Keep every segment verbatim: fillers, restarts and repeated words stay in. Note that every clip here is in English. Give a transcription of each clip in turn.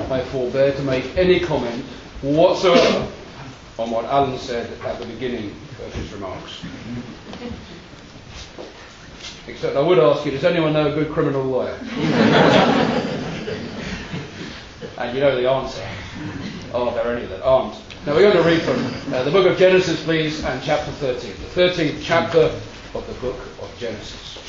I forbear to make any comment whatsoever on what Alan said at the beginning of his remarks. Except I would ask you, does anyone know a good criminal lawyer? And you know the answer. Are there any that aren't? Now we're going to read from uh, the book of Genesis, please, and chapter thirteen. The thirteenth chapter of the book of Genesis.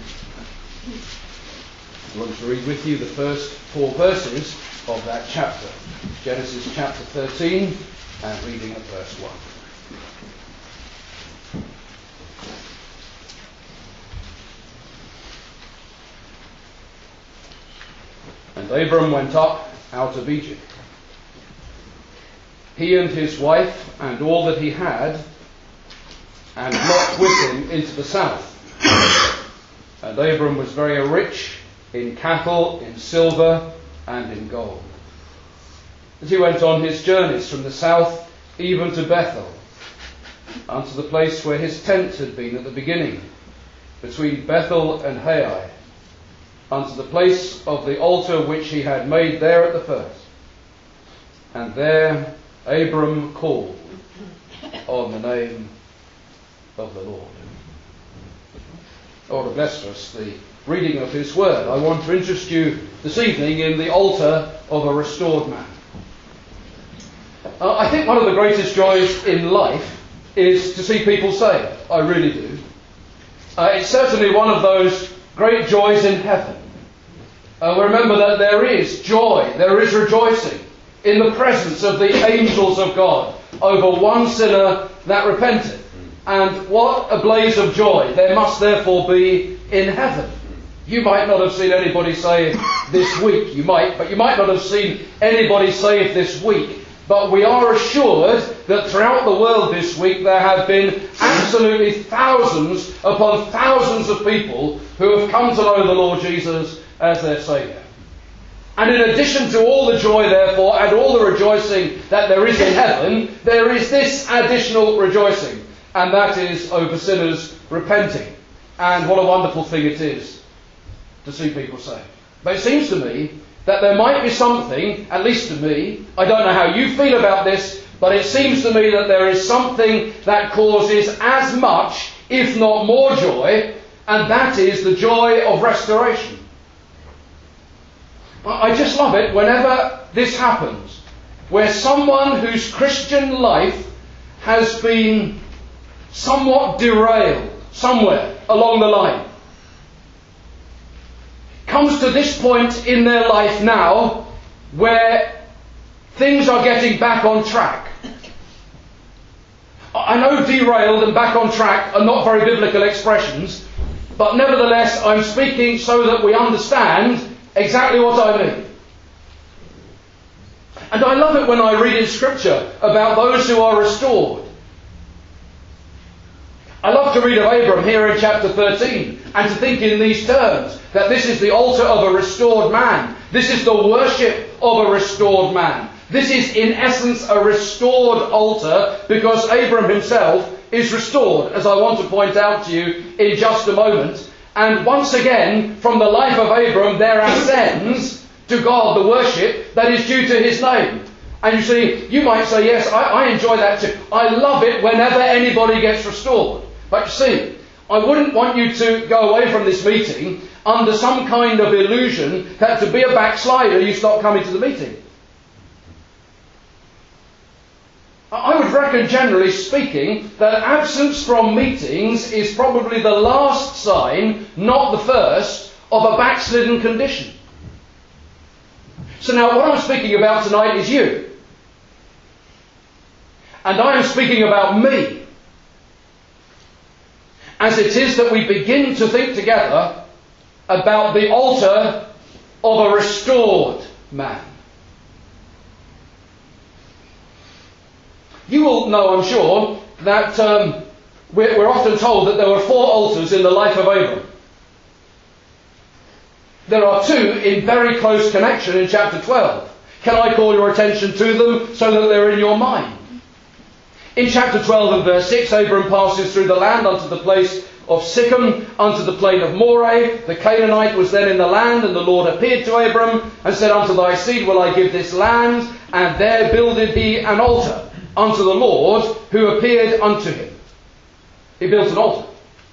I want to read with you the first four verses of that chapter. Genesis chapter thirteen, and reading at verse one. And Abram went up out of Egypt, he and his wife and all that he had, and Lot with him into the south. And Abram was very rich in cattle, in silver, and in gold. As he went on his journeys from the south even to Bethel, unto the place where his tent had been at the beginning, between Bethel and Hai, unto the place of the altar which he had made there at the first. And there Abram called on the name of the Lord. Lord bless us the reading of his word. I want to interest you this evening in the altar of a restored man. Uh, I think one of the greatest joys in life is to see people saved. I really do. Uh, it's certainly one of those great joys in heaven. Uh, we remember that there is joy, there is rejoicing in the presence of the angels of God over one sinner that repented. And what a blaze of joy there must therefore be in heaven. You might not have seen anybody saved this week, you might, but you might not have seen anybody saved this week. But we are assured that throughout the world this week there have been absolutely thousands upon thousands of people who have come to know the Lord Jesus as their Saviour. And in addition to all the joy, therefore, and all the rejoicing that there is in heaven, there is this additional rejoicing, and that is over sinners repenting. And what a wonderful thing it is to see people saved. But it seems to me that there might be something, at least to me, I don't know how you feel about this, but it seems to me that there is something that causes as much, if not more joy, and that is the joy of restoration. I just love it whenever this happens, where someone whose Christian life has been somewhat derailed somewhere along the line comes to this point in their life now where things are getting back on track. I know derailed and back on track are not very biblical expressions, but nevertheless I'm speaking so that we understand exactly what I mean. And I love it when I read in Scripture about those who are restored. I love to read of Abram here in chapter thirteen and to think in these terms, that this is the altar of a restored man. This is the worship of a restored man. This is in essence a restored altar because Abram himself is restored, as I want to point out to you in just a moment. And once again, from the life of Abram, there ascends to God the worship that is due to his name. And you see, you might say, yes, I, I enjoy that too. I love it whenever anybody gets restored. But you see, I wouldn't want you to go away from this meeting under some kind of illusion that to be a backslider you stop coming to the meeting. I would reckon, generally speaking, that absence from meetings is probably the last sign, not the first, of a backslidden condition. So now what I'm speaking about tonight is you. And I am speaking about me. As it is that we begin to think together about the altar of a restored man. You will know, I'm sure, that um, we're, we're often told that there were four altars in the life of Abram. There are two in very close connection in chapter twelve. Can I call your attention to them so that they're in your mind? In chapter twelve and verse six, Abram passes through the land unto the place of Sichem unto the plain of Moreh. The Canaanite was then in the land, and the Lord appeared to Abram and said, Unto thy seed will I give this land. And there builded he an altar unto the Lord, who appeared unto him. He built an altar.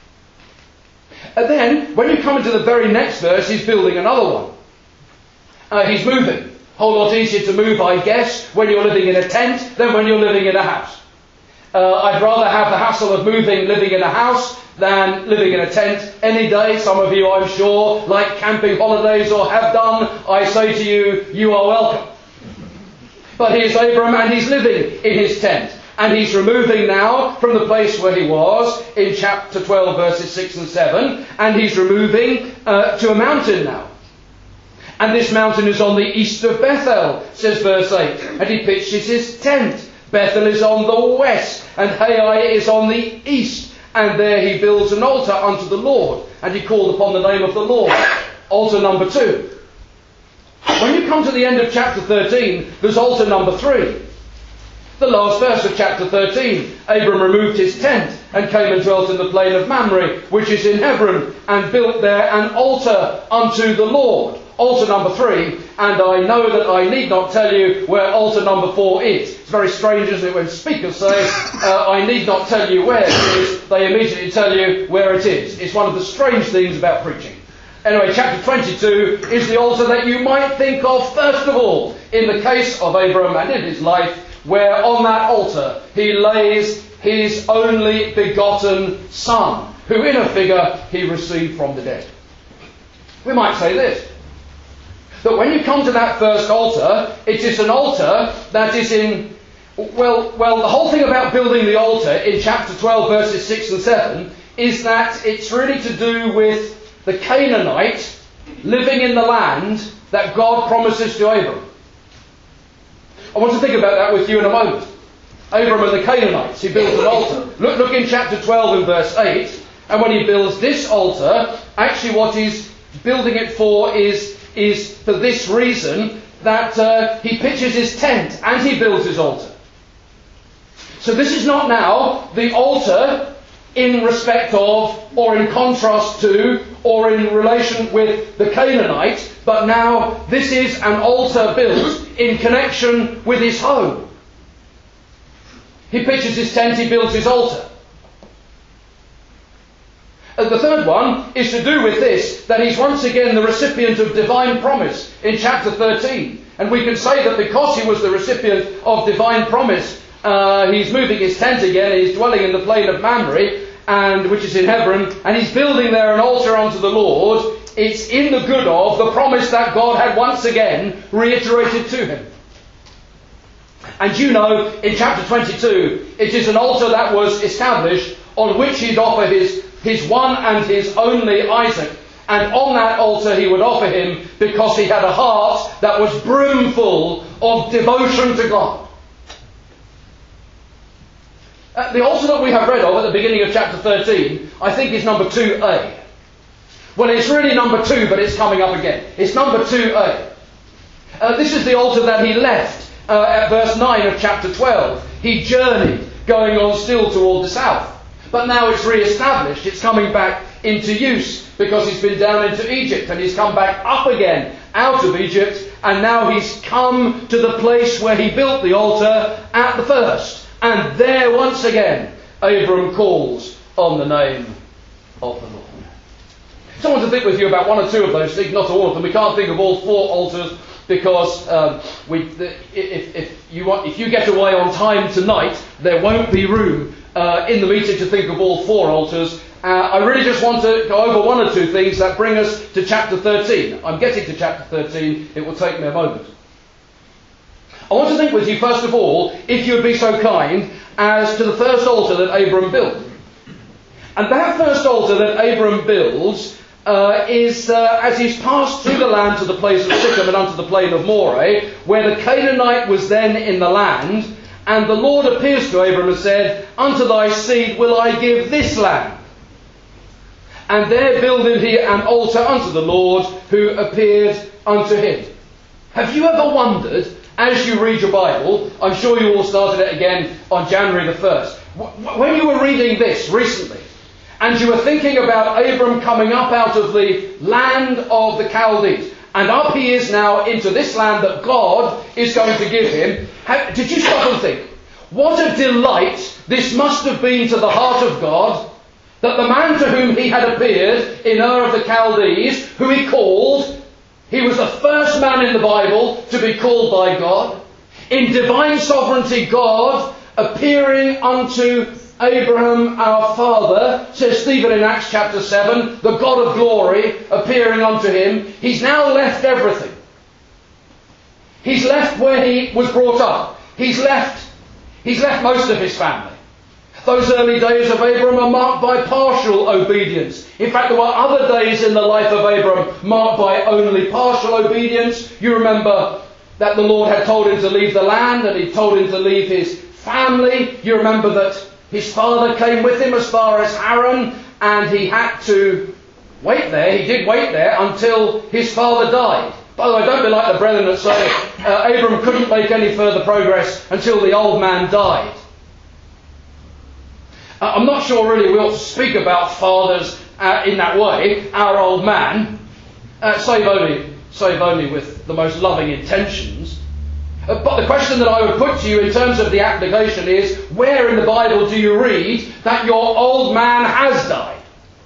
And then, when you come into the very next verse, he's building another one. Uh, he's moving. Whole lot easier to move, I guess, when you're living in a tent than when you're living in a house. Uh, I'd rather have the hassle of moving, living in a house, than living in a tent any day. Some of you, I'm sure, like camping holidays or have done. I say to you, you are welcome. But here's Abram, and he's living in his tent. And he's removing now from the place where he was in chapter twelve, verses six and seven. And he's removing uh, to a mountain now. And this mountain is on the east of Bethel, says verse eight. And he pitches his tent. Bethel is on the west, and Hai is on the east. And there he builds an altar unto the Lord. And he called upon the name of the Lord. Altar number two. When you come to the end of chapter thirteen, there's altar number three. The last verse of chapter thirteen. Abram removed his tent and came and dwelt in the plain of Mamre, which is in Hebron, and built there an altar unto the Lord. Altar number three, and I know that I need not tell you where altar number four is. It's very strange, isn't it, when speakers say, uh, I need not tell you where it is, they immediately tell you where it is. It's one of the strange things about preaching. Anyway, chapter twenty-two is the altar that you might think of first of all in the case of Abram and in his life, where on that altar he lays his only begotten son, who in a figure he received from the dead. We might say this, that when you come to that first altar, it is an altar that is in, well, well, the whole thing about building the altar in chapter twelve, verses six and seven, is that it's really to do with the Canaanite living in the land that God promises to Abram. I want to think about that with you in a moment. Abram and the Canaanites, he built an altar. Look, look in chapter twelve and verse eight, and when he builds this altar, actually what he's building it for is is for this reason, that uh, he pitches his tent and he builds his altar. So this is not now the altar in respect of, or in contrast to, or in relation with the Canaanite, but now this is an altar built in connection with his home. He pitches his tent, he builds his altar. And the third one is to do with this, that he's once again the recipient of divine promise in chapter thirteen. And we can say that because he was the recipient of divine promise, uh, he's moving his tent again, and he's dwelling in the plain of Mamre, and which is in Hebron, and he's building there an altar unto the Lord. It's in the good of the promise that God had once again reiterated to him. And you know, in chapter twenty-two, it is an altar that was established on which he'd offer his his one and his only Isaac. And on that altar he would offer him because he had a heart that was brimful of devotion to God. Uh, the altar that we have read of at the beginning of chapter thirteen, I think is number two A. Well, it's really number two, but it's coming up again. It's number two A. Uh, this is the altar that he left uh, at verse nine of chapter twelve. He journeyed, going on still toward the south. But now it's re-established, it's coming back into use because he's been down into Egypt and he's come back up again out of Egypt, and now he's come to the place where he built the altar at the first. And there once again Abram calls on the name of the Lord. So I want to think with you about one or two of those things, not all of them. We can't think of all four altars because um, we, the, if, if, you want, if you get away on time tonight, there won't be room Uh, in the meeting to think of all four altars. Uh, I really just want to go over one or two things that bring us to chapter thirteen. I'm getting to chapter thirteen. It will take me a moment. I want to think with you, first of all, if you would be so kind, as to the first altar that Abram built. And that first altar that Abram builds uh, is uh, as he's passed through the land to the place of Sichem and unto the plain of Moreh, where the Canaanite was then in the land. And the Lord appears to Abram and said, Unto thy seed will I give this land. And there builded he an altar unto the Lord, who appeared unto him. Have you ever wondered, as you read your Bible, I'm sure you all started it again on January the first, when you were reading this recently, and you were thinking about Abram coming up out of the land of the Chaldees, and up he is now into this land that God is going to give him, how, did you stop and think, what a delight this must have been to the heart of God, that the man to whom he had appeared in Ur of the Chaldees, who he called, he was the first man in the Bible to be called by God. In divine sovereignty, God appearing unto Abraham our father, says Stephen in Acts chapter seven, the God of glory appearing unto him. He's now left everything. He's left where he was brought up. He's left, he's left most of his family. Those early days of Abram are marked by partial obedience. In fact, there were other days in the life of Abram marked by only partial obedience. You remember that the Lord had told him to leave the land, and he told him to leave his family. You remember that his father came with him as far as Haran, and he had to wait there. He did wait there until his father died. By the way, don't be like the brethren that say uh, Abram couldn't make any further progress until the old man died. Uh, I'm not sure really we ought to speak about fathers uh, in that way. Our old man, uh, save only, save only with the most loving intentions. Uh, but the question that I would put to you in terms of the application is, where in the Bible do you read that your old man has died?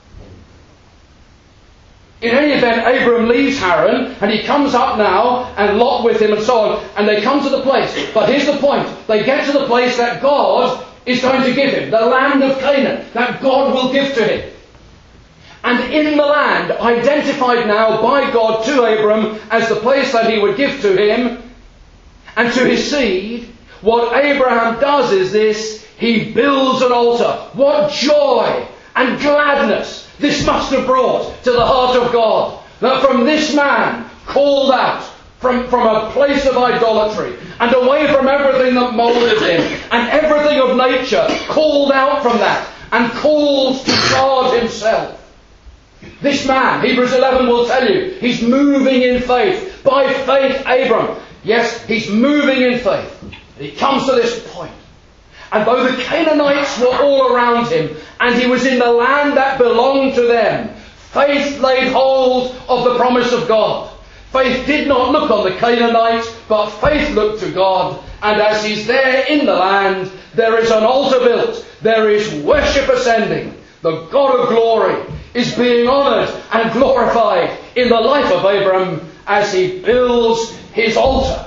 In any event, Abram leaves Haran, and he comes up now, and Lot with him and so on, and they come to the place. But here's the point. They get to the place that God is going to give him, the land of Canaan, that God will give to him. And in the land, identified now by God to Abram as the place that he would give to him, and to his seed, what Abraham does is this: he builds an altar. What joy and gladness this must have brought to the heart of God, that from this man called out from, from a place of idolatry and away from everything that moulded him and everything of nature, called out from that and called to God himself. This man, Hebrews eleven will tell you, he's moving in faith. By faith, Abram. Yes, he's moving in faith. He comes to this point. And though the Canaanites were all around him, and he was in the land that belonged to them, faith laid hold of the promise of God. Faith did not look on the Canaanites, but faith looked to God. And as he's there in the land, there is an altar built. There is worship ascending. The God of glory is being honoured and glorified in the life of Abram as he builds his altar.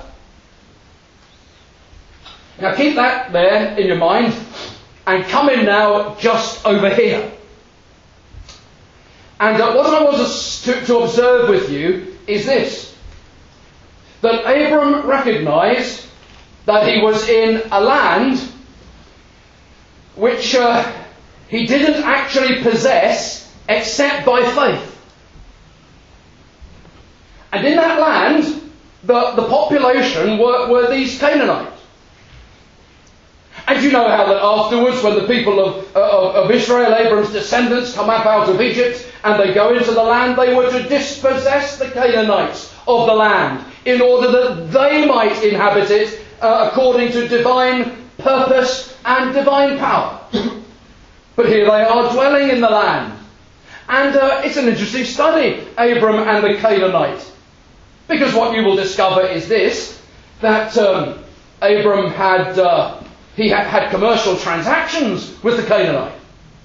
Now keep that there in your mind, and come in now just over here. And uh, what I want to, to observe with you is this: that Abram recognised that he was in a land which uh, he didn't actually possess except by faith. And in that land, the, the population were, were these Canaanites. And you know how that afterwards, when the people of, of, of Israel, Abram's descendants, come up out of Egypt and they go into the land, they were to dispossess the Canaanites of the land in order that they might inhabit it uh, according to divine purpose and divine power. But here they are dwelling in the land. And uh, it's an interesting study, Abram and the Canaanite. Because what you will discover is this, that um, Abram had... Uh, He had, had commercial transactions with the Canaanite.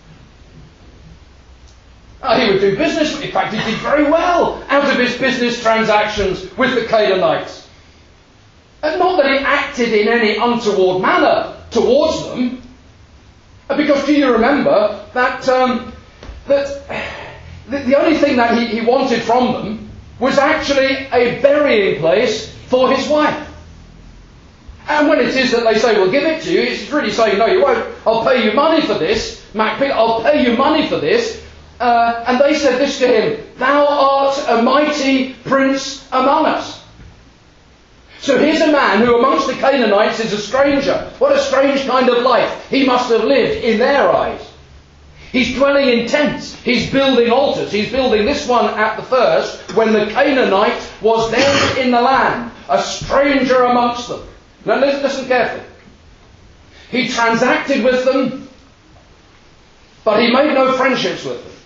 Uh, he would do business. In fact, he did very well out of his business transactions with the Canaanites. And not that he acted in any untoward manner towards them. Because do you remember that, um, that the, the only thing that he, he wanted from them was actually a burying place for his wife. And when it is that they say, we'll give it to you, it's really saying, no, you won't. I'll pay you money for this. Macpete, I'll pay you money for this. Uh, and they said this to him: thou art a mighty prince among us. So here's a man who amongst the Canaanites is a stranger. What a strange kind of life he must have lived in their eyes. He's dwelling in tents. He's building altars. He's building this one at the first when the Canaanite was then in the land, a stranger amongst them. Now listen carefully. He transacted with them but he made no friendships with them.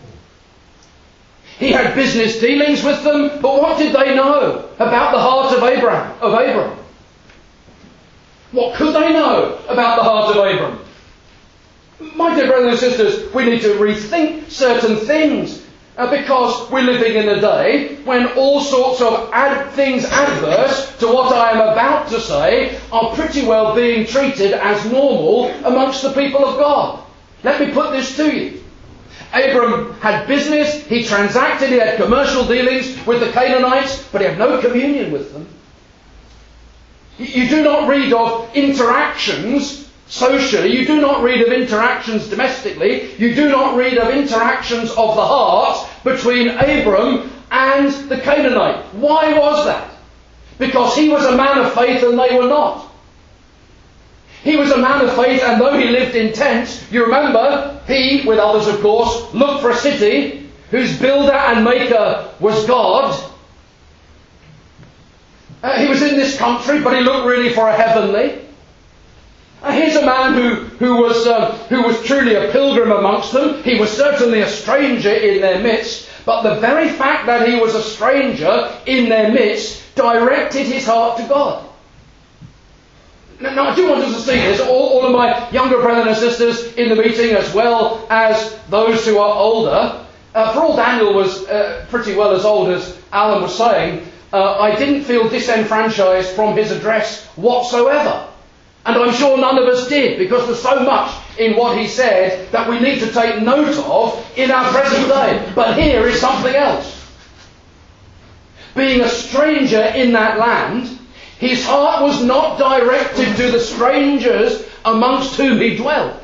He had business dealings with them, but what did they know about the heart of Abraham, of Abram? What could they know about the heart of Abram? My dear brothers and sisters, we need to rethink certain things uh, because we're living in a day when all sorts of ad- things adverse to what I am about to say are pretty well being treated as normal amongst the people of God. Let me put this to you. Abram had business, he transacted, he had commercial dealings with the Canaanites, but he had no communion with them. You do not read of interactions socially, you do not read of interactions domestically, you do not read of interactions of the heart between Abram and the Canaanite. Why was that? Because he was a man of faith and they were not. He was a man of faith, and though he lived in tents, you remember, he, with others of course, looked for a city whose builder and maker was God. Uh, he was in this country, but he looked really for a heavenly. Uh, here's a man who, who, was, uh, who was truly a pilgrim amongst them. He was certainly a stranger in their midst, but the very fact that he was a stranger in their midst directed his heart to God. Now, I do want us to see this, all, all of my younger brothers and sisters in the meeting, as well as those who are older. Uh, for all Daniel was uh, pretty well as old as Alan was saying, uh, I didn't feel disenfranchised from his address whatsoever. And I'm sure none of us did, because there's so much in what he said that we need to take note of in our present day. But here is something else. Being a stranger in that land, his heart was not directed to the strangers amongst whom he dwelt.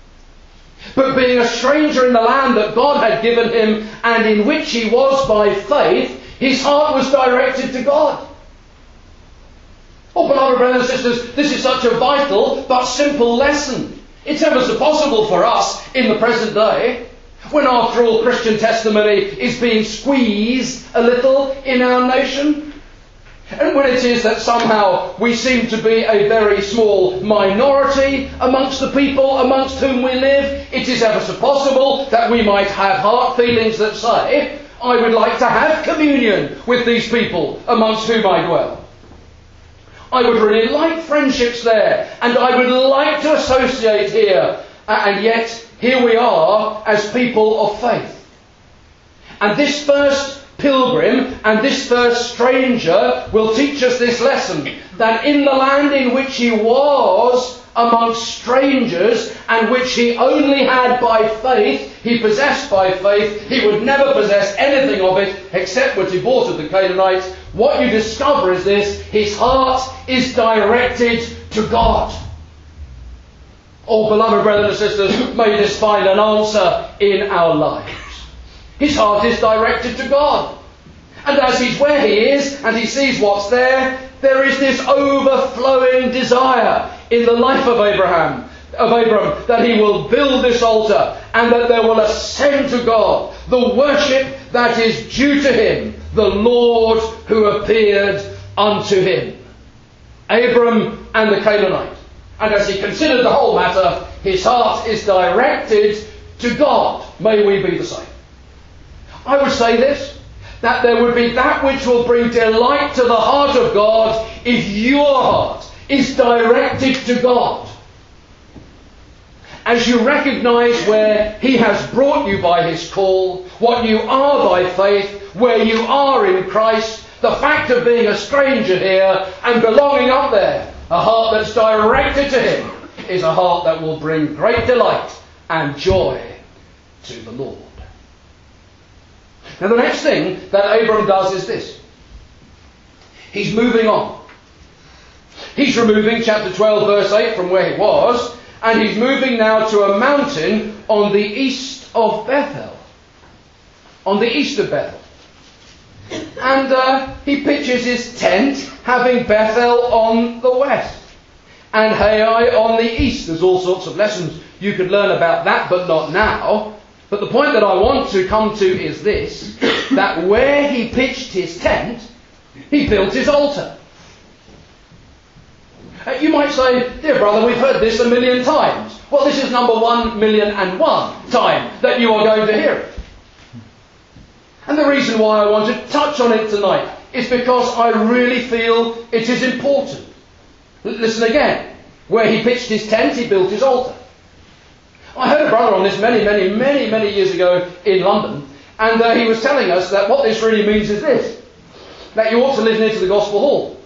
But being a stranger in the land that God had given him and in which he was by faith, his heart was directed to God. Oh, beloved brothers and sisters, this is such a vital but simple lesson. It's ever so possible for us in the present day, when after all Christian testimony is being squeezed a little in our nation. And when it is that somehow we seem to be a very small minority amongst the people amongst whom we live, it is ever so possible that we might have heart feelings that say, I would like to have communion with these people amongst whom I dwell. I would really like friendships there, and I would like to associate here. And yet, here we are as people of faith. And this first pilgrim and this first stranger will teach us this lesson, that in the land in which he was amongst strangers and which he only had by faith, he possessed by faith, he would never possess anything of it except what he bought of the Canaanites. What you discover is this: his heart is directed to God. Oh, beloved brothers and sisters, may this find an answer in our lives. His heart is directed to God. And as he's where he is and he sees what's there, there is this overflowing desire in the life of Abraham, of Abram, that he will build this altar and that there will ascend to God the worship that is due to him, the Lord who appeared unto him. Abram and the Canaanite. And as he considered the whole matter, his heart is directed to God. May we be the same. I would say this, that there would be that which will bring delight to the heart of God if your heart is directed to God. As you recognise where he has brought you by his call, what you are by faith, where you are in Christ, the fact of being a stranger here and belonging up there, a heart that's directed to him, is a heart that will bring great delight and joy to the Lord. Now the next thing that Abram does is this. He's moving on. He's removing chapter twelve verse eight from where he was, and he's moving now to a mountain on the east of Bethel. On the east of Bethel. And uh, he pitches his tent, having Bethel on the west and Hai on the east. There's all sorts of lessons you could learn about that, but not now. But the point that I want to come to is this, that where he pitched his tent, he built his altar. Uh, you might say, dear brother, we've heard this a million times. Well, this is number one million and one time that you are going to hear it. And the reason why I want to touch on it tonight is because I really feel it is important. L- listen again. Where he pitched his tent, he built his altar. I heard a brother on this many, many, many, many years ago in London, and uh, he was telling us that what this really means is this, that you ought to live near to the Gospel Hall.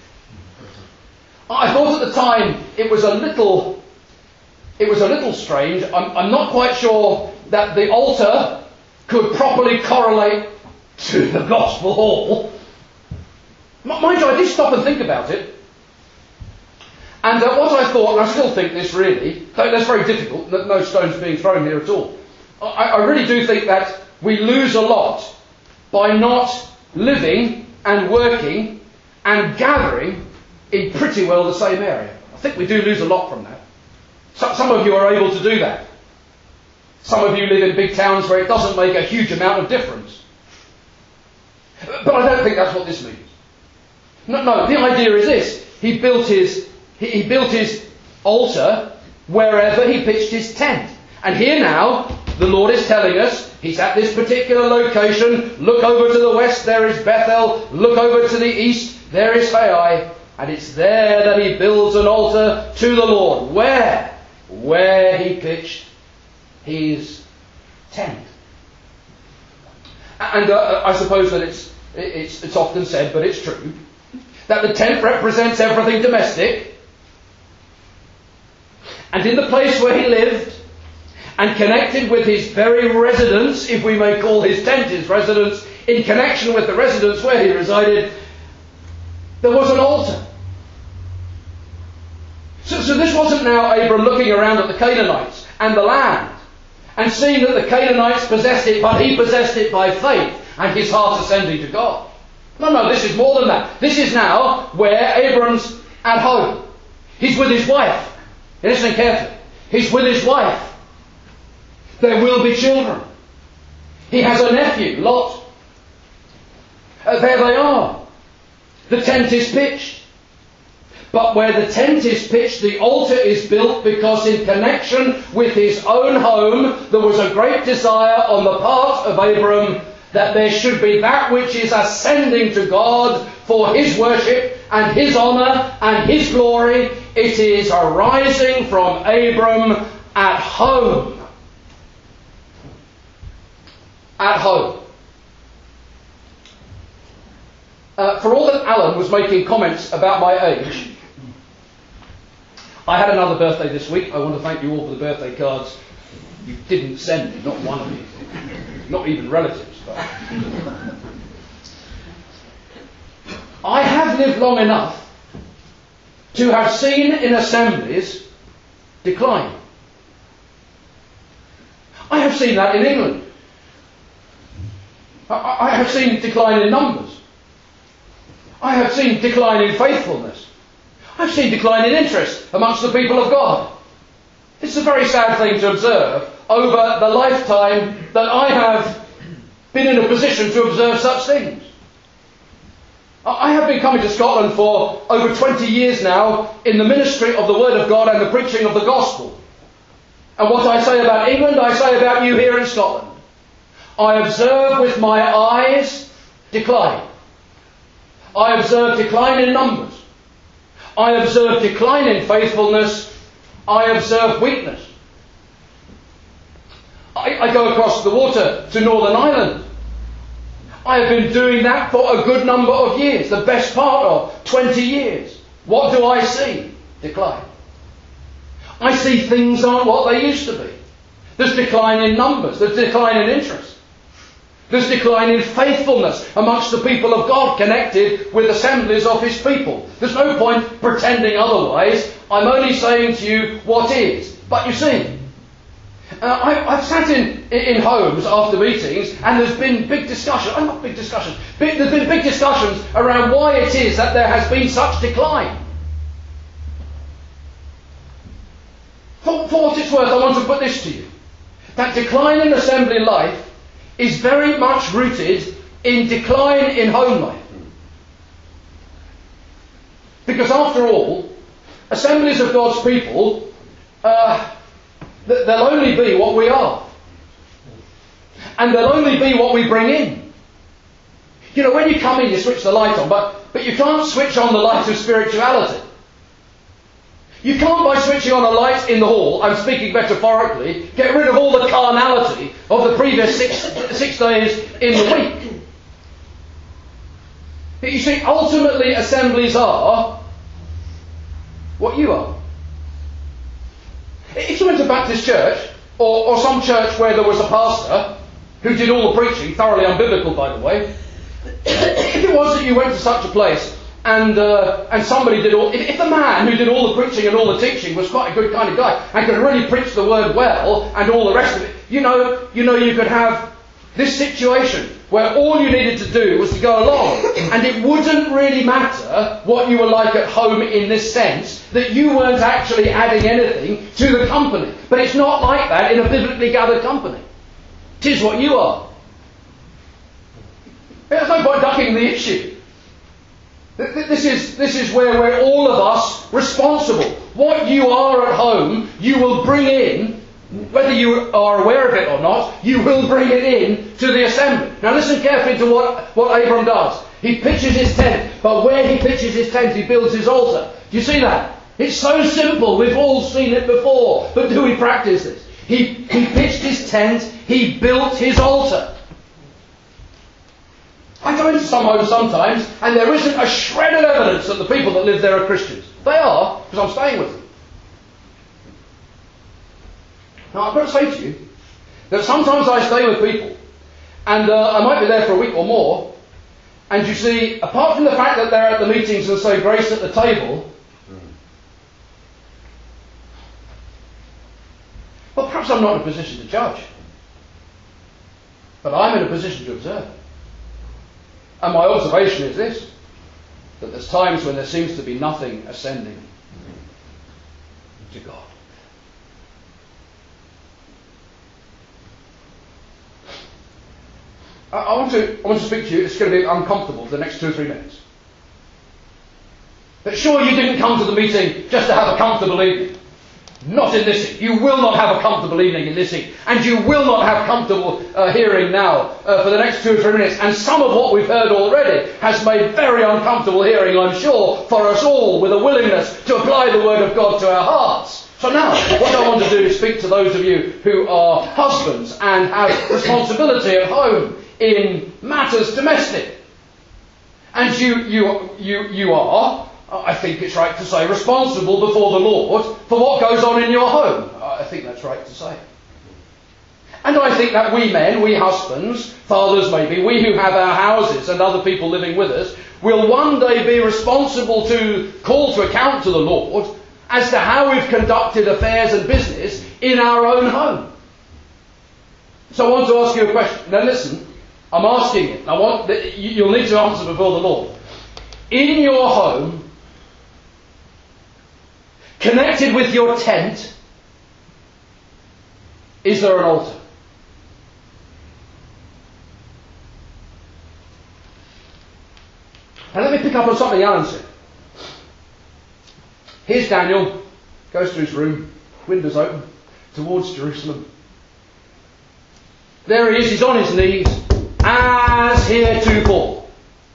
I thought at the time it was a little, it was a little strange. I'm, I'm not quite sure that the altar could properly correlate to the Gospel Hall. Mind you, I did stop and think about it. And uh, what I thought, and I still think this really, though that's very difficult, no stones being thrown here at all. I, I really do think that we lose a lot by not living and working and gathering in pretty well the same area. I think we do lose a lot from that. So, some of you are able to do that. Some of you live in big towns where it doesn't make a huge amount of difference. But I don't think that's what this means. No, no, the idea is this. He built his, he, he built his altar wherever he pitched his tent. And here now, the Lord is telling us, he's at this particular location. Look over to the west, there is Bethel. Look over to the east, there is Hai. And it's there that he builds an altar to the Lord. Where? Where he pitched his tent. And uh, I suppose that it's, it's, it's often said, but it's true, that the tent represents everything domestic. And in the place where he lived, and connected with his very residence, if we may call his tent his residence, in connection with the residence where he resided, there was an altar. So, so this wasn't now Abram looking around at the Canaanites and the land and seeing that the Canaanites possessed it, but he possessed it by faith and his heart ascending to God. No, no, this is more than that. This is now where Abram's at home. He's with his wife. Listen carefully. He's with his wife. There will be children. He has a nephew, Lot. Uh, there they are. The tent is pitched. But where the tent is pitched, the altar is built because in connection with his own home, there was a great desire on the part of Abram that there should be that which is ascending to God for his worship and his honour and his glory. It is arising from Abram at home. At home. Uh, for all that Alan was making comments about my age, I had another birthday this week. I want to thank you all for the birthday cards you didn't send me, not one of you. Not even relatives. But I have lived long enough to have seen in assemblies decline. I have seen that in England. I, I have seen decline in numbers. I have seen decline in faithfulness. I've seen decline in interest amongst the people of God. It's a very sad thing to observe over the lifetime that I have been in a position to observe such things. I have been coming to Scotland for over twenty years now in the ministry of the Word of God and the preaching of the Gospel. And what I say about England, I say about you here in Scotland. I observe with my eyes decline. I observe decline in numbers. I observe decline in faithfulness. I observe weakness. I, I go across the water to Northern Ireland. I have been doing that for a good number of years, the best part of twenty years. What do I see? Decline. I see things aren't what they used to be. There's decline in numbers. There's decline in interest. There's decline in faithfulness amongst the people of God connected with assemblies of his people. There's no point pretending otherwise. I'm only saying to you what is. But you see, uh, I, I've sat in, in homes after meetings and there's been big discussion. Oh, not big discussion. Big, there's been big discussions around why it is that there has been such decline. For, for what it's worth, I want to put this to you. That decline in assembly life is very much rooted in decline in home life. Because after all, assemblies of God's people, uh, They'll only be what we are. And they'll only be what we bring in. You know, when you come in, you switch the light on, but, but you can't switch on the light of spirituality. You can't, by switching on a light in the hall, I'm speaking metaphorically, get rid of all the carnality of the previous six, six days in the week. But you see, ultimately assemblies are what you are. If you went to Baptist church, or, or some church where there was a pastor who did all the preaching, thoroughly unbiblical by the way, if it was that you went to such a place and uh, and somebody did all, if, if the man who did all the preaching and all the teaching was quite a good kind of guy and could really preach the word well and all the rest of it, you know, you know, you could have this situation where all you needed to do was to go along, and it wouldn't really matter what you were like at home in this sense, that you weren't actually adding anything to the company. But it's not like that in a biblically gathered company. It is what you are. There's no point ducking the issue. This is, this is where we're all of us responsible. What you are at home, you will bring in, whether you are aware of it or not, you will bring it in to the assembly. Now listen carefully to what, what Abram does. He pitches his tent, but where he pitches his tent, he builds his altar. Do you see that? It's so simple, we've all seen it before, but do we practice this? He, he pitched his tent, he built his altar. I go into some homes sometimes, and there isn't a shred of evidence that the people that live there are Christians. They are, because I'm staying with them. Now, I've got to say to you that sometimes I stay with people, and uh, I might be there for a week or more, and you see, apart from the fact that they're at the meetings and say grace at the table, well, perhaps I'm not in a position to judge, but I'm in a position to observe. And my observation is this, that there's times when there seems to be nothing ascending to God. I, I, want to, I want to speak to you, it's going to be uncomfortable for the next two or three minutes. But sure, you didn't come to the meeting just to have a comfortable evening. Not in this heat. You will not have a comfortable evening in this heat. And you will not have comfortable uh, hearing now uh, for the next two or three minutes. And some of what we've heard already has made very uncomfortable hearing, I'm sure, for us all, with a willingness to apply the Word of God to our hearts. So now, what I want to do is speak to those of you who are husbands and have responsibility at home in matters domestic. And you, you, you, you are, I think it's right to say, responsible before the Lord for what goes on in your home. I think that's right to say. And I think that we men, we husbands, fathers maybe, we who have our houses and other people living with us, will one day be responsible to call to account to the Lord as to how we've conducted affairs and business in our own home. So I want to ask you a question. Now listen, I'm asking it. I want that you'll need to answer before the Lord. In your home, connected with your tent, is there an altar? And let me pick up on something Alan said. Here's Daniel, goes to his room, windows open, towards Jerusalem. There he is, he's on his knees, as heretofore.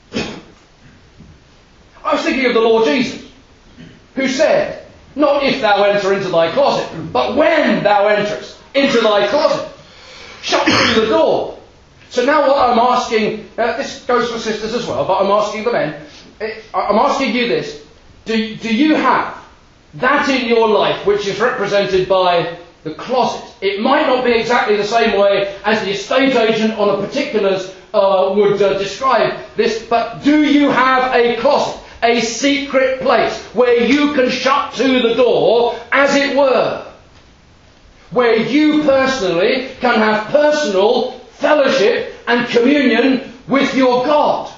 I was thinking of the Lord Jesus, who said, not if thou enter into thy closet, but when thou enterest into thy closet, shut through the door. So now what I'm asking, uh, this goes for sisters as well, but I'm asking the men, I'm asking you this, do, do you have that in your life which is represented by the closet? It might not be exactly the same way as the estate agent on a particulars uh, would uh, describe this, but do you have a closet? A secret place where you can shut to the door, as it were. Where you personally can have personal fellowship and communion with your God.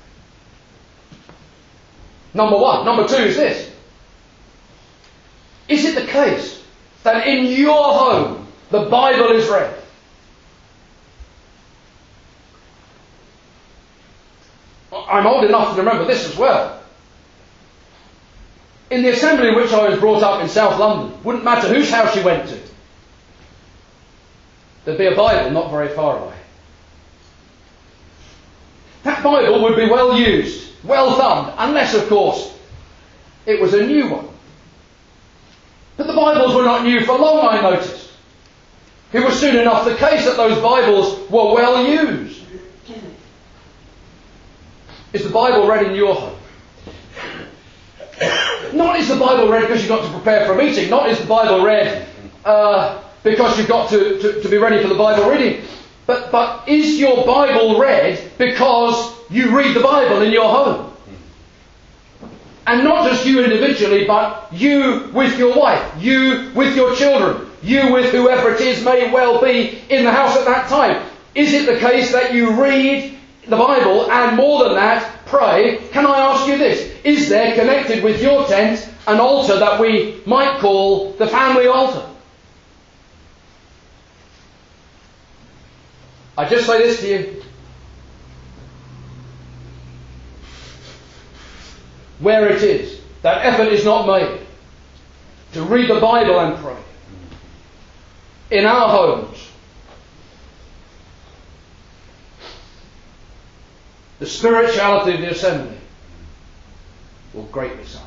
Number one. Number two is this. Is it the case that in your home the Bible is read? I'm old enough to remember this as well. In the assembly in which I was brought up in South London, wouldn't matter whose house you went to, there'd be a Bible not very far away. That Bible would be well used, well thumbed, unless, of course, it was a new one. But the Bibles were not new for long, I noticed. It was soon enough the case that those Bibles were well used. Is the Bible read in your home? Not is the Bible read because you've got to prepare for a meeting. Not is the Bible read uh, because you've got to, to, to be ready for the Bible reading. But, but is your Bible read because you read the Bible in your home? And not just you individually, but you with your wife, you with your children, you with whoever it is may well be in the house at that time. Is it the case that you read the Bible and more than that, pray? Can I ask you this? Is there connected with your tent an altar that we might call the family altar? I just say this to you. Where it is, that effort is not made to read the Bible and pray in our homes, the spirituality of the assembly will greatly suffer.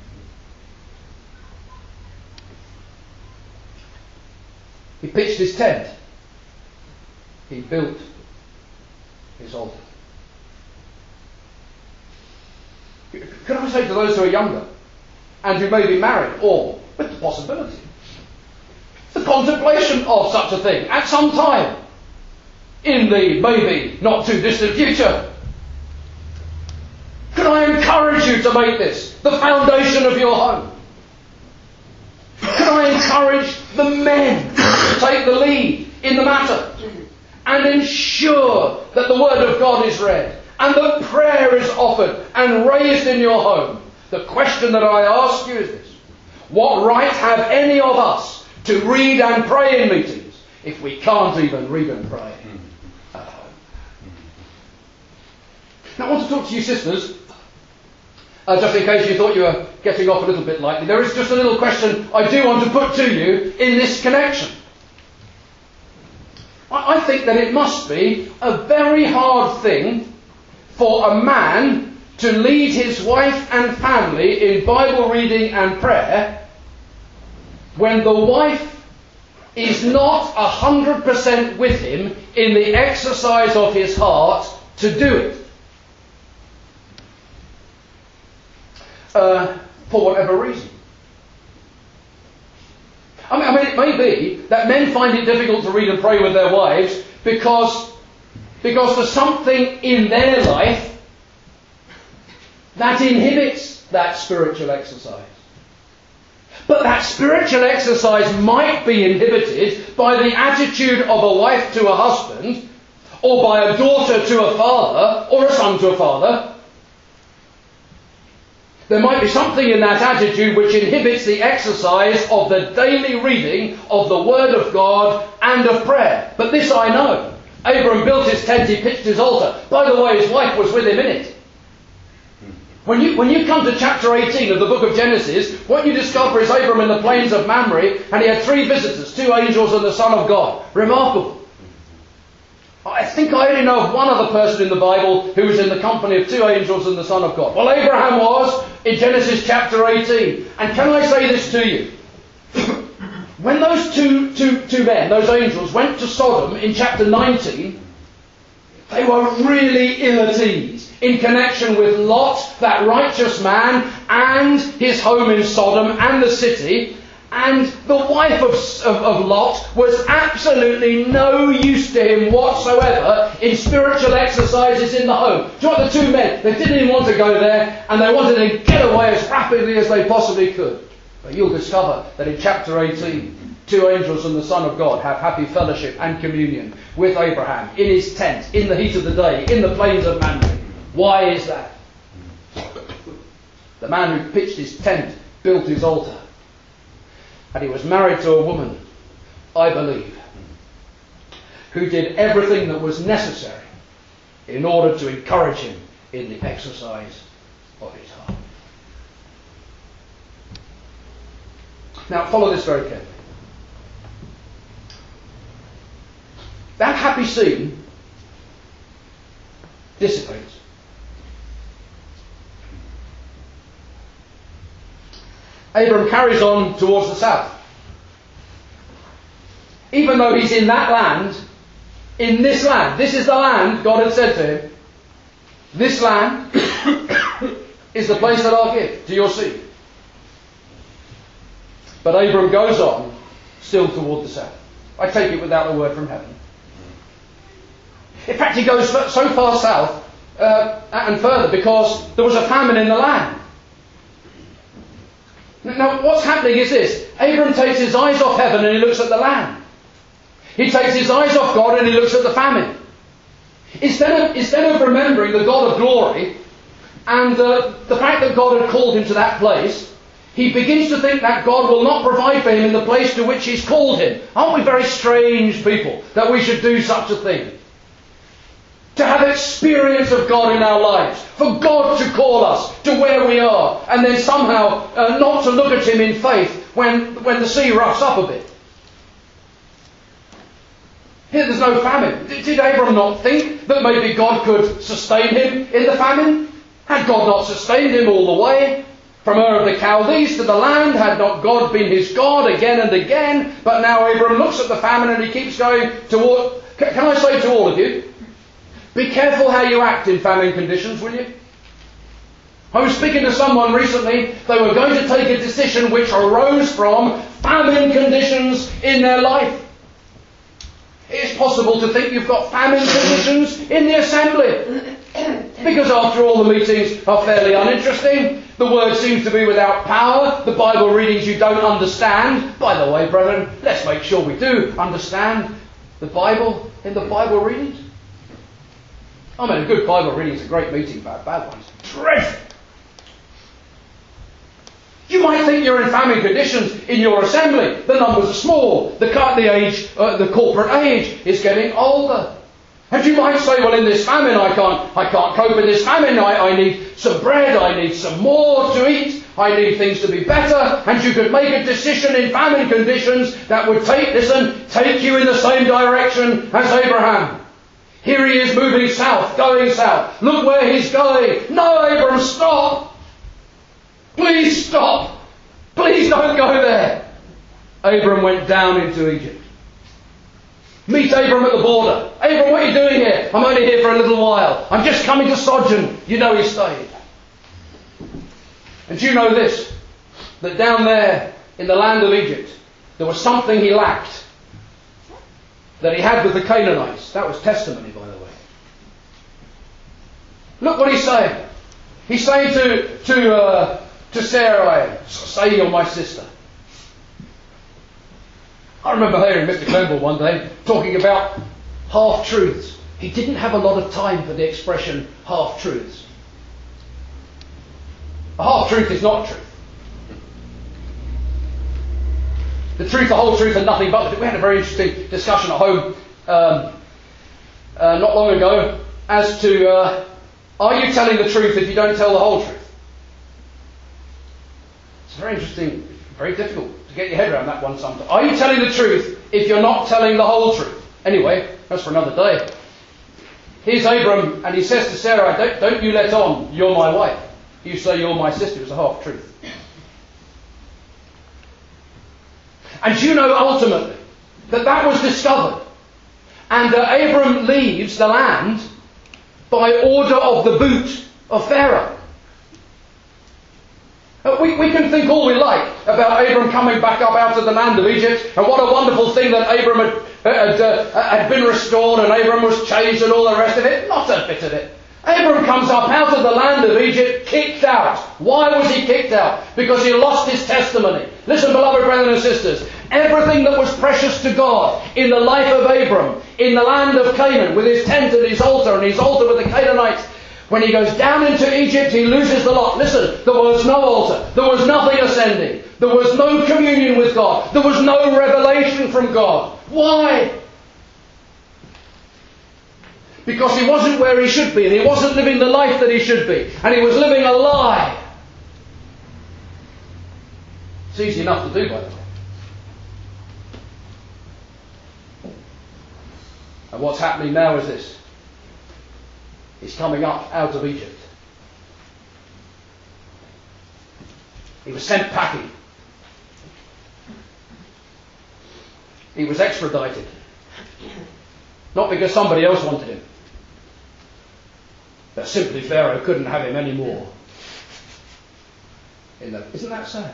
He pitched his tent. He built his altar. Can I say to those who are younger and who may be married, or with the possibility, the contemplation of such a thing at some time in the maybe not too distant future, can I encourage you to make this the foundation of your home? Can I encourage the men to take the lead in the matter and ensure that the Word of God is read and that prayer is offered and raised in your home? The question that I ask you is this: what right have any of us to read and pray in meetings if we can't even read and pray at home? Now I want to talk to you sisters, uh, just in case you thought you were getting off a little bit lightly. There is just a little question I do want to put to you in this connection. I, I think that it must be a very hard thing for a man to lead his wife and family in Bible reading and prayer when the wife is not a hundred percent with him in the exercise of his heart to do it. Uh, for whatever reason. I mean, I mean, it may be that men find it difficult to read and pray with their wives because Because there's something in their life that inhibits that spiritual exercise. But that spiritual exercise might be inhibited by the attitude of a wife to a husband, or by a daughter to a father, or a son to a father. There might be something in that attitude which inhibits the exercise of the daily reading of the Word of God and of prayer. But this I know. Abram built his tent, he pitched his altar. By the way, his wife was with him in it. When you, when you come to chapter eighteen of the book of Genesis, what you discover is Abram in the plains of Mamre, and he had three visitors, two angels and the Son of God. Remarkable. I think I only know of one other person in the Bible who was in the company of two angels and the Son of God. Well, Abraham was in Genesis chapter eighteen. And can I say this to you? When those two, two, two men, those angels, went to Sodom in chapter nineteen, they were really ill at ease in connection with Lot, that righteous man, and his home in Sodom and the city. And the wife of, of, of Lot was absolutely no use to him whatsoever in spiritual exercises in the home. Do you know what the two men, they didn't even want to go there, and they wanted to get away as rapidly as they possibly could. But you'll discover that in chapter eighteen, two angels and the Son of God have happy fellowship and communion with Abraham in his tent, in the heat of the day, in the plains of Mamre. Why is that? The man who pitched his tent built his altar. And he was married to a woman, I believe, who did everything that was necessary in order to encourage him in the exercise of his heart. Now, follow this very carefully. happy scene dissipates. Abram carries on towards the south. Even though he's in that land, in this land, this is the land God had said to him, this land is the place that I'll give to your seed. But Abram goes on, still toward the south. I take it without a word from heaven. In fact, he goes so far south uh, and further because there was a famine in the land. Now, what's happening is this. Abram takes his eyes off heaven and he looks at the land. He takes his eyes off God and he looks at the famine. Instead of, instead of remembering the God of glory and uh, the fact that God had called him to that place, he begins to think that God will not provide for him in the place to which he's called him. Aren't we very strange people that we should do such a thing? To have experience of God in our lives. For God to call us to where we are. And then somehow uh, not to look at him in faith when, when the sea roughs up a bit. Here there's no famine. Did, did Abram not think that maybe God could sustain him in the famine? Had God not sustained him all the way? From Ur of the Chaldees to the land, had not God been his God again and again? But now Abram looks at the famine and he keeps going toward... Can, can I say to all of you, be careful how you act in famine conditions, will you? I was speaking to someone recently. They were going to take a decision which arose from famine conditions in their life. It's possible to think you've got famine conditions in the assembly. Because after all, the meetings are fairly uninteresting. The word seems to be without power. The Bible readings you don't understand. By the way, brethren, let's make sure we do understand the Bible in the Bible readings. I mean, a good Bible reading is a great meeting, but bad ones dreadful. You might think you're in famine conditions in your assembly. The numbers are small. The, the age, uh, the corporate age is getting older. And you might say, well, in this famine, I can't, I can't cope in this famine. I, I need some bread. I need some more to eat. I need things to be better. And you could make a decision in famine conditions that would take, listen, take you in the same direction as Abraham. Here he is moving south, going south. Look where he's going. No, Abram, stop. Please stop. Please don't go there. Abram went down into Egypt. Meet Abram at the border. Abram, what are you doing here? I'm only here for a little while. I'm just coming to Sojourn. You know he stayed. And do you know this? That down there in the land of Egypt, there was something he lacked that he had with the Canaanites. That was testimony, by the way. Look what he's saying. He's saying to, to, uh, to Sarai, say you're my sister. I remember hearing Mister Campbell one day talking about half-truths. He didn't have a lot of time for the expression half-truths. A half-truth is not truth. The truth, the whole truth, and nothing but the truth. We had a very interesting discussion at home um, uh, not long ago as to uh, are you telling the truth if you don't tell the whole truth? It's very interesting, very difficult to get your head around that one sometimes. Are you telling the truth if you're not telling the whole truth? Anyway, that's for another day. Here's Abram, and he says to Sarah, don't, don't you let on, you're my wife. You say you're my sister. It's a half-truth. And you know ultimately that that was discovered. And uh, Abram leaves the land by order of the boot of Pharaoh. Uh, we, we can think all we like about Abram coming back up out of the land of Egypt, and what a wonderful thing that Abram had, had, uh, had been restored and Abram was changed and all the rest of it. Not a bit of it. Abram comes up out of the land of Egypt, kicked out. Why was he kicked out? Because he lost his testimony. Listen, beloved brethren and sisters, everything that was precious to God in the life of Abram, in the land of Canaan, with his tent and his altar, and his altar with the Canaanites, when he goes down into Egypt, he loses the lot. Listen, there was no altar. There was nothing ascending. There was no communion with God. There was no revelation from God. Why? Because he wasn't where he should be, and he wasn't living the life that he should be, and he was living a lie. It's easy enough to do, by the way. And what's happening now is this. He's coming up out of Egypt. He was sent packing. He was extradited. Not because somebody else wanted him, but simply Pharaoh couldn't have him anymore. In the, isn't that sad?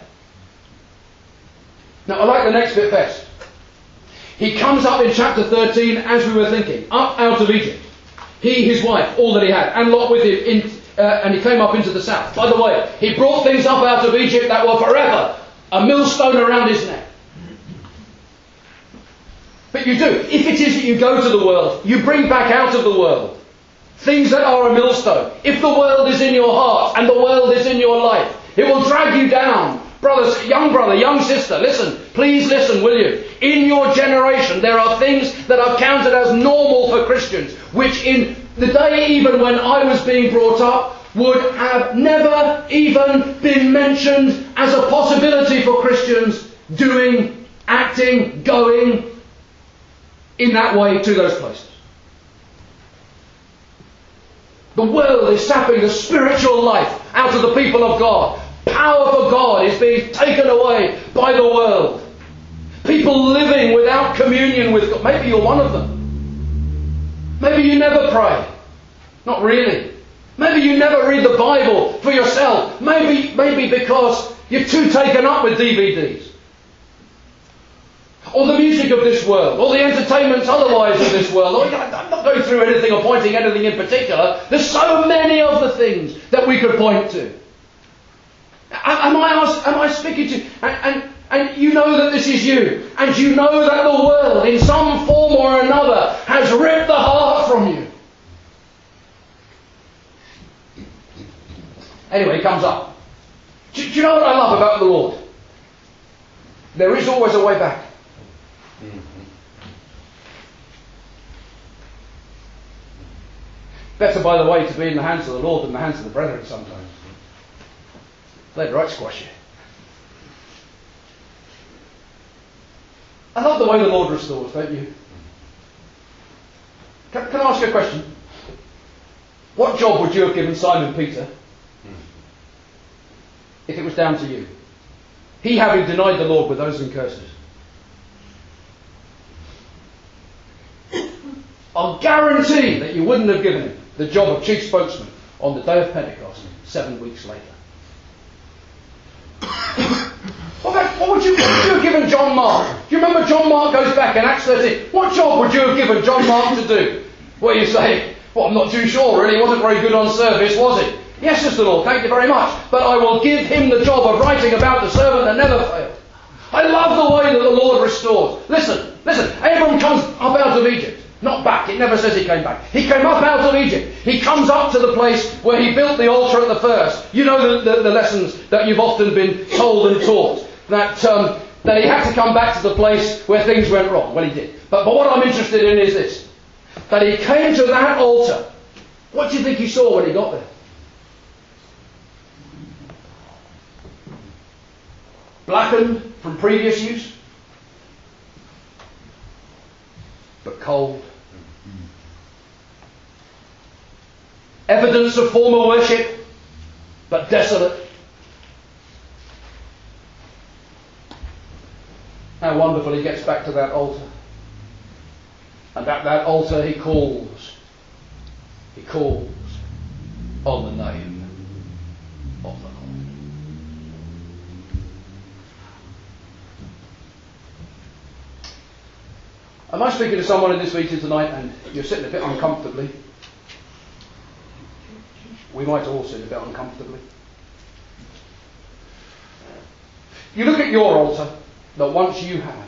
Now I like the next bit best. He comes up in chapter thirteen, as we were thinking, up out of Egypt. He, his wife, all that he had, and Lot with him, in, uh, and he came up into the south. By the way, he brought things up out of Egypt that were forever a millstone around his neck. But you do. If it is that you go to the world, you bring back out of the world things that are a millstone. If the world is in your heart and the world is in your life, it will drag you down. Brothers, young brother, young sister, listen. Please listen, will you? In your generation, there are things that are counted as normal for Christians, which in the day even when I was being brought up, would have never even been mentioned as a possibility for Christians doing, acting, going in that way to those places. The world is sapping the spiritual life out of the people of God. Power for God is being taken away by the world. People living without communion with God. Maybe you're one of them. Maybe you never pray. Not really. Maybe you never read the Bible for yourself. Maybe, maybe because you're too taken up with D V Ds. Or the music of this world, or the entertainments otherwise of this world. Or, I'm not going through anything or pointing anything in particular. There's so many of the things that we could point to. Am I asked, am I speaking to you? And, and, and you know that this is you. And you know that the world, in some form or another, has ripped the heart from you. Anyway, it comes up. Do, do you know what I love about the Lord? There is always a way back. Better, by the way, to be in the hands of the Lord than the hands of the brethren sometimes. They'd right squash you. I love the way the Lord restores, don't you? Can, can I ask you a question? What job would you have given Simon Peter if it was down to you? He having denied the Lord with oaths and curses. I'll guarantee that you wouldn't have given him the job of chief spokesman on the day of Pentecost, seven weeks later. What, about, what, would you, what would you have given John Mark? Do you remember John Mark goes back in Acts thirteen? What job would you have given John Mark to do? Well, you say, well, I'm not too sure, really. He wasn't very good on service, was he? Yes, Sister Lord, thank you very much. But I will give him the job of writing about the servant that never failed. I love the way that the Lord restores. Listen, listen, Abram comes up out of Egypt. Not back, it never says he came back. He came up out of Egypt. He comes up to the place where he built the altar at the first. You know the, the, the lessons that you've often been told and taught. That, um, that he had to come back to the place where things went wrong. Well, he did. But, but what I'm interested in is this. That he came to that altar. What do you think he saw when he got there? Blackened from previous use. But cold. Evidence of former worship, but desolate. How wonderful he gets back to that altar. And at that altar he calls. He calls on the name of the Lord. Am I speaking to someone in this meeting tonight and you're sitting a bit uncomfortably? We might all sit a bit uncomfortably. You look at your altar that once you had.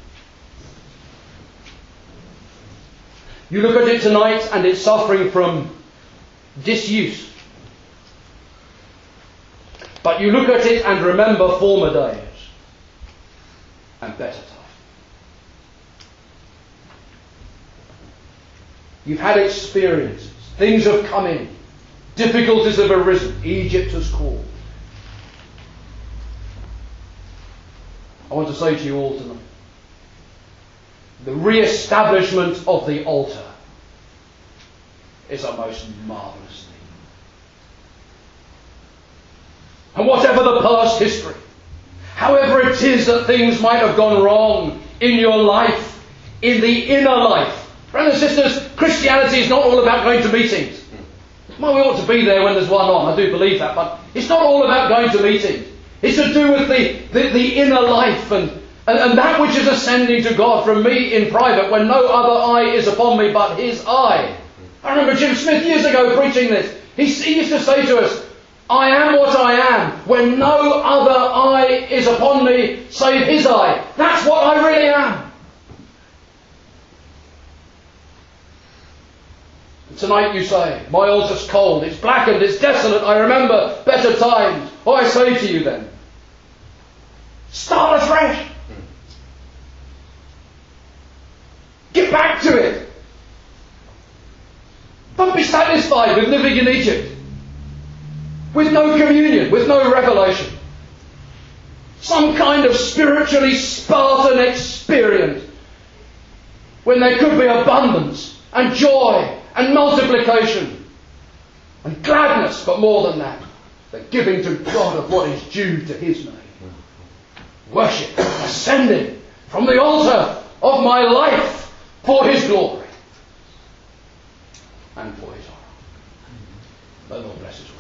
You look at it tonight and it's suffering from disuse. But you look at it and remember former days and better times. You've had experiences. Things have come in. Difficulties have arisen. Egypt has called. I want to say to you all tonight, the re-establishment of the altar is a most marvellous thing. And whatever the past history, however it is that things might have gone wrong in your life, in the inner life. Brothers and sisters, Christianity is not all about going to meetings. Well, we ought to be there when there's one on, I do believe that, but it's not all about going to meetings. It's to do with the, the, the inner life and, and, and that which is ascending to God from me in private when no other eye is upon me but His eye. I remember Jim Smith years ago preaching this. He, he used to say to us, I am what I am when no other eye is upon me save His eye. That's what I really am. And tonight you say, my altar's cold, it's blackened, it's desolate, I remember better times. Oh, I say to you then, start afresh. Get back to it. Don't be satisfied with living in Egypt, with no communion, with no revelation. Some kind of spiritually Spartan experience when there could be abundance and joy and multiplication and gladness, but more than that, the giving to God of what is due to His name. Worship ascending from the altar of my life for His glory and for His honour. The Lord bless us.